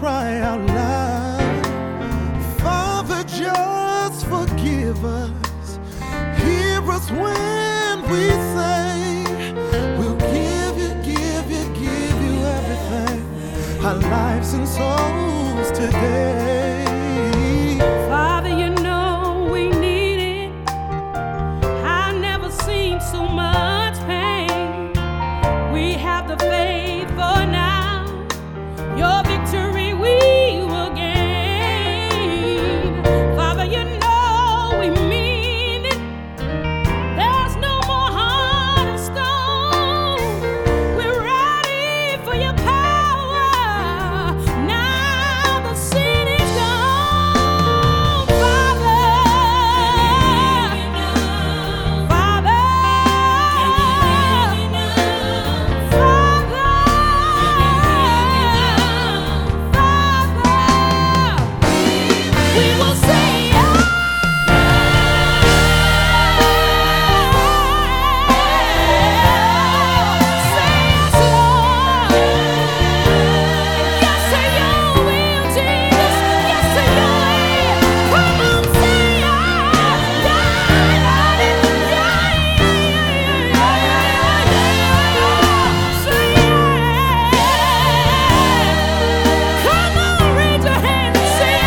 cry out loud. Father, just forgive us. Hear us when we say we'll give you everything, our lives and souls today. Father, you know we need it. I've never seen so much pain. We have the faith for now. Your victory we will gain. Father, you know we mean it. There's no more heart of stone. We're ready for your power. Now the sin is gone. Father, Father, we will say yes. Say yes, Lord. Yes to your will, Jesus. Yes to your way. Come on, say yes. Say yes. Come on, raise your hand and say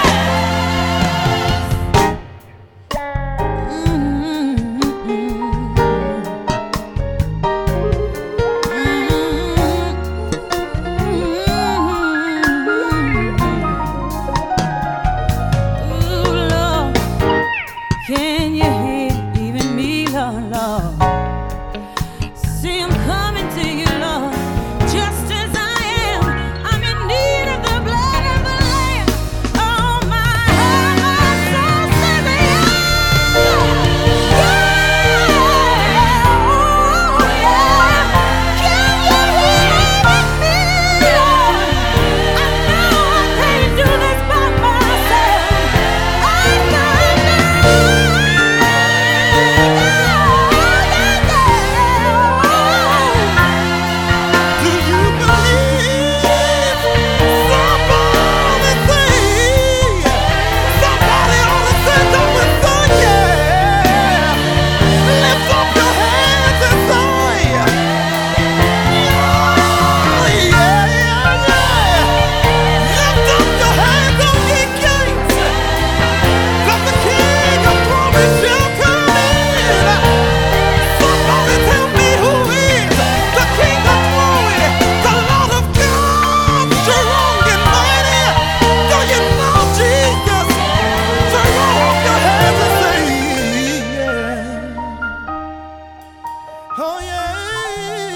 ooh, Lord, can you hear even me, Lord, Lord? See, I'm coming to you, Lord, just as I am. I'm in need of the blood of the Lamb. Oh, my heart, my soul says yes. Yeah. Oh, yeah. Can you hear me, Lord? I know I can't do this by myself. I know. Do you believe? Somebody say, somebody ought to say, don't we say yeah? Lift up your hands and say, yeah, yeah, yeah. Lift up your hands, O ye gates, 'cause the King of glory shall come in. Somebody tell me who is the King of glory, the Lord of God, strong and mighty. Do you know Jesus? Throw up your hands and say, yeah. Oh, yeah.